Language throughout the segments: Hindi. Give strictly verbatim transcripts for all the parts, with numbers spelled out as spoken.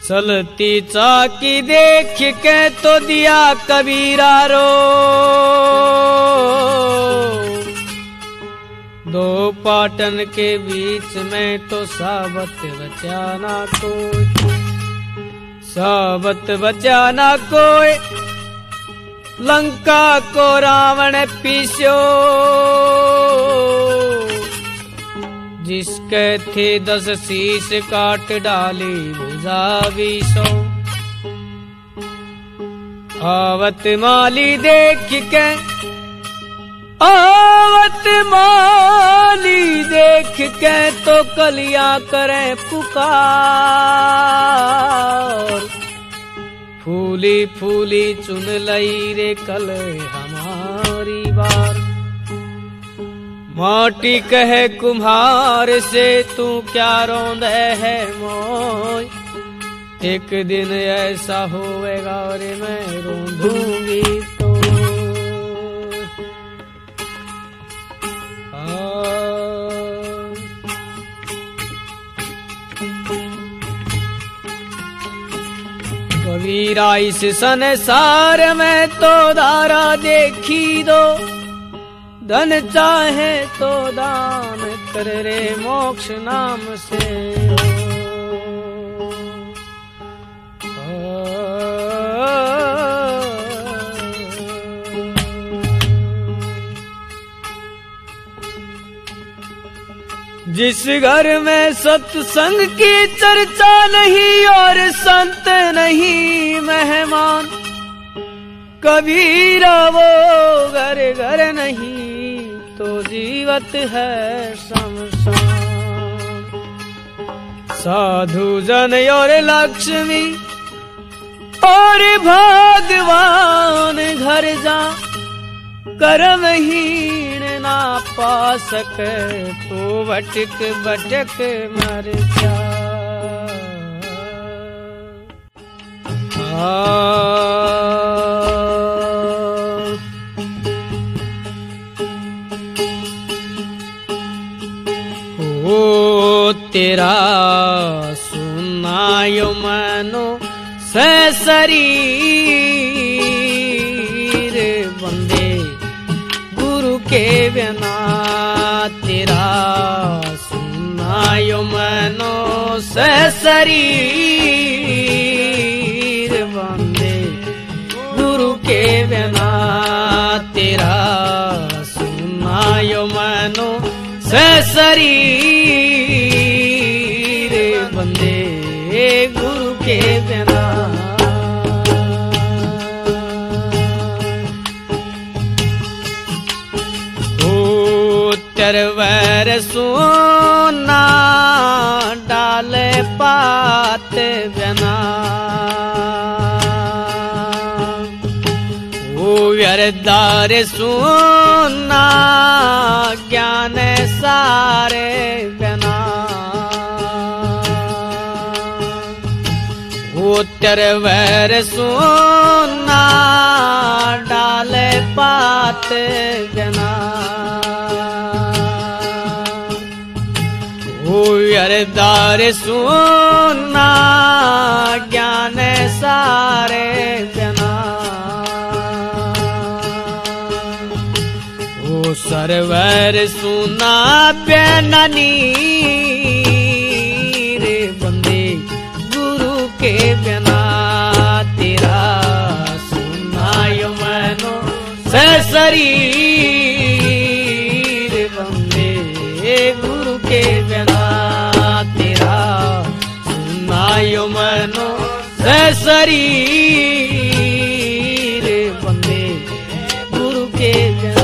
सलती चाकी देख के तो दिया कबीरा रो, दो पाटन के बीच में तो साबत बचा ना कोई, साबत बचा ना कोई। लंका को रावण पीस्यो, जिसके थे दस शीश काट डाली भुजा बीसो। आवत माली देख के, आवत माली देख के तो कलियां करे पुकार, फूली फूली चुन लई रे कल हमारी बार। माटी कहे कुम्हार से तू क्या रोंदे है मोय, एक दिन ऐसा होएगा और मैं रोंदूंगी तो। कबीरा इस संसार में तो धारा देखी दो, धन चाहे तो दान कर रे मोक्ष नाम से। जिस घर में सत्संग की चर्चा नहीं और संत नहीं मेहमान, कबीरा वो घर घर नहीं तो जीवत है शमशान। साधु जन और लक्ष्मी और भगवान घर जा, कर्महीन ना पा सके तो भटक भटक मर जा। ओ तेरा सुनायो मनो से शरीर बंदे गुरु के बिना, तेरा सुनायो मनो से शरीर बंदे गुरु के बिना, तेरा सुनायो मनो से शरीर बंदे गुरु के बिना। चरवर सोना डाले पात बिना, ओ व्यरदार सोना ज्ञान सारे बिना। ओ चरवर सोना डाले पात बिना, ओ व्यरदार सोना ज्ञान सारे बिना। ओ सरवर सुना बेननी रे बंदे गुरु के बिना, तेरा सुनायो मनो से शरीर बंदे गुरु के बिना, तेरा सुनायो मनो से शरीर बंदे गुरु के बिना।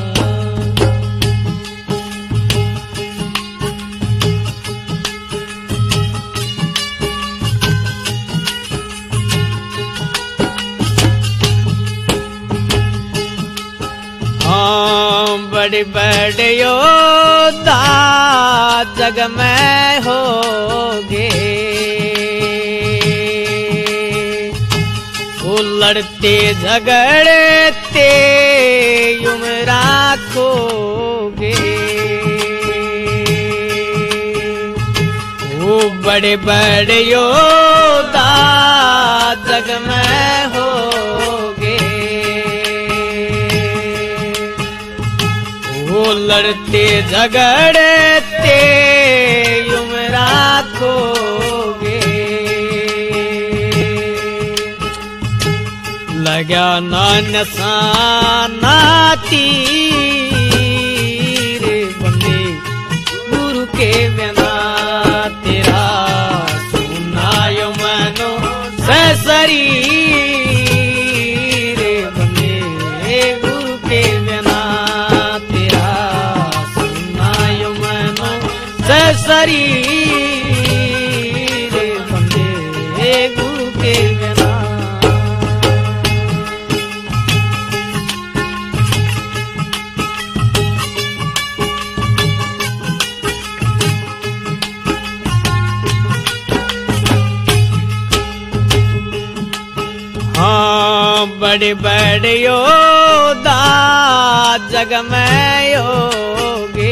बड़े बड़े योद्धा जग में होगे, वो लड़ते झगड़ते यूं राखोगे। वो बड़े बड़े योद्धा जग में होगे। वो लड़ते झगड़ते यूं राखोगे। लगा ना नसाना तीर बंदे गुरु के बिना तेरा सुनायो मनो से शरीर बंदे गुरु के बिना तेरा सुनायो मनो से शरीर बंदे गुरु के बिना। बड़े बड़े योद्धा जग में योगे।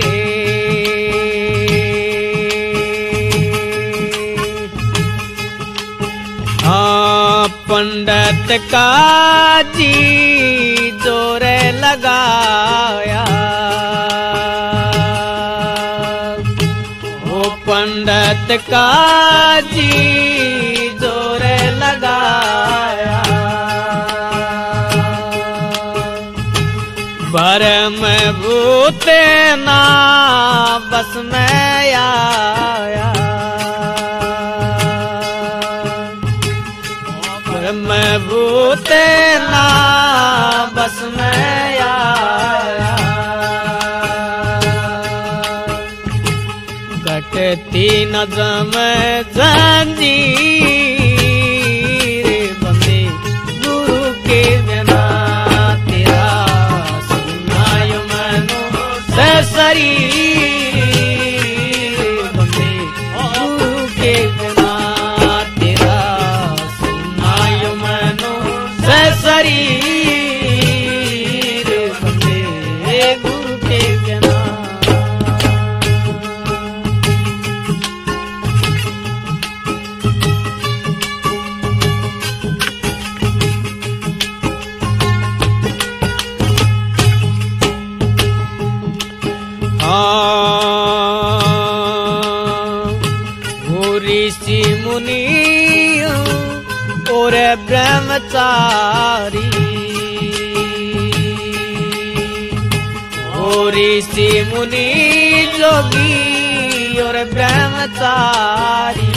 हाँ पंडित का जी जोर लगाया। वो पंडित का जी जोर लगाया। भरम भूत ना बस में आया। भरम भूत ना बस में आया। कटती नज़म जंजीर बंदे गुरु के बिना तेरा शरीर बंदे गुरु के बिना तेरा सुनायो मनो से शरीर बंदे गुरु के बिना। ऋषि मुनि और ब्रह्मचारी। ओ ऋषि मुनि जोगी और ब्रह्मचारी।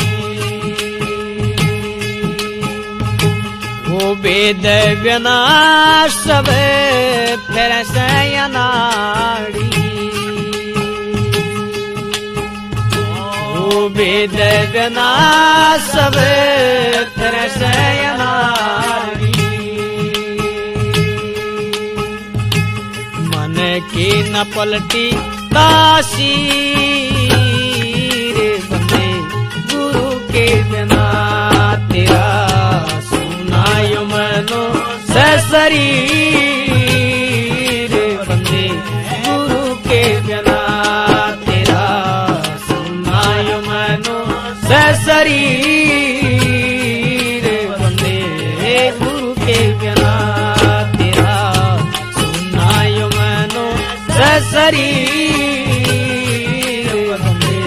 वो वेद बिना सब फिर से अनाड़ी। वेद बिना सब फिर से अनाड़ी। मन की न पलटी तासीर बंदे गुरु के बिना तेरा सुनायो मनो से शरीर बंदे गुरु के बिना तेरा सुनायो मनो से शरीर बंदे गुरु के बिना तेरा सुनायो मनो से शरीर बंदे।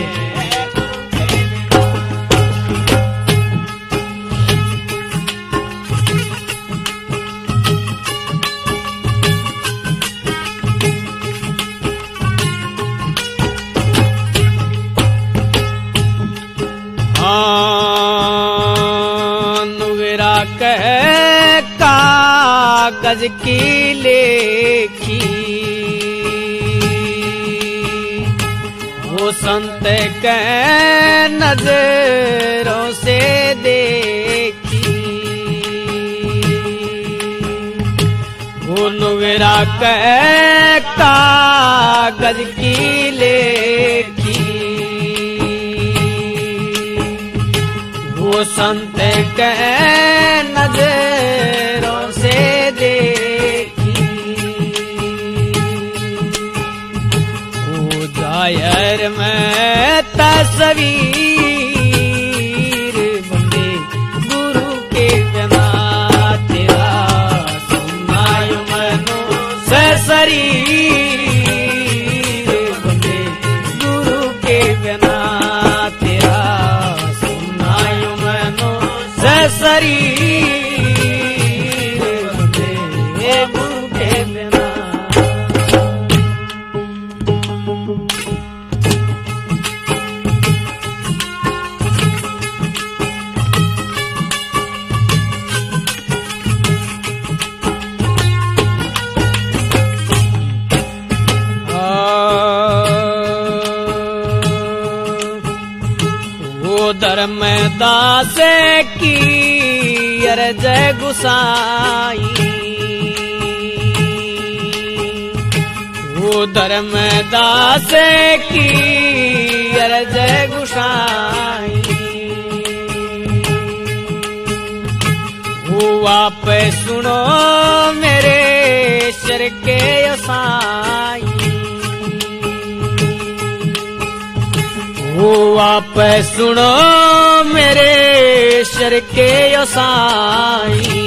नुगरा कह कागज की लेखी। वो संत कह नजरों से देखी। वो नुगरा कह कागज की लेखी। वो संत कह नजरों से देखी। वो जायर में तस्वीर बंदे धर्मदास की अर्ज गुसाई, वो धर्मदास की अर्ज गुसाई, वो आप सुनो मेरे सिर के साईं, वो आप सुनो मेरे सिर के साईं,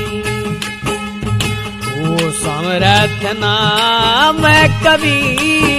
वो समर्थ नाम कभी